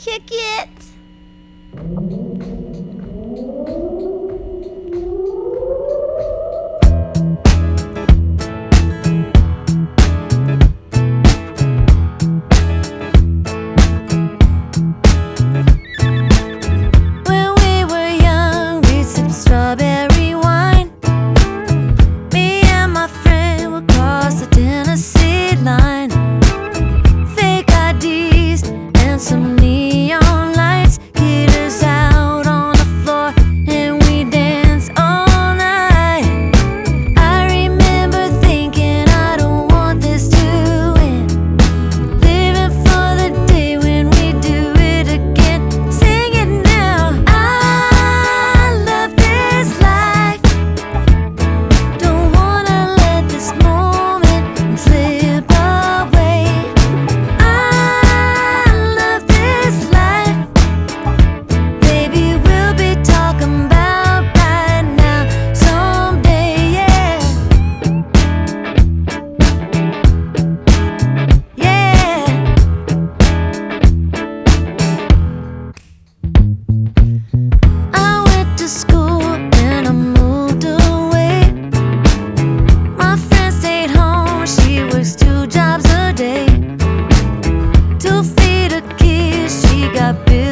kick it. When we were young, we sipped strawberry wine. Me and my friend would cross the Tennessee line. Fake IDs and some neon lights get us out on the floor, and we dance all night. I remember thinking, I don't want this to end. Living for the day when we do it again. Sing it now. I love this life. Don't wanna let this moment slip away. I love this life. Baby, we'll be talking about right now someday, yeah. Yeah. I went to school and I moved away. My friend stayed home, she works 2 jobs a day. 2 feet a kiss, she got bills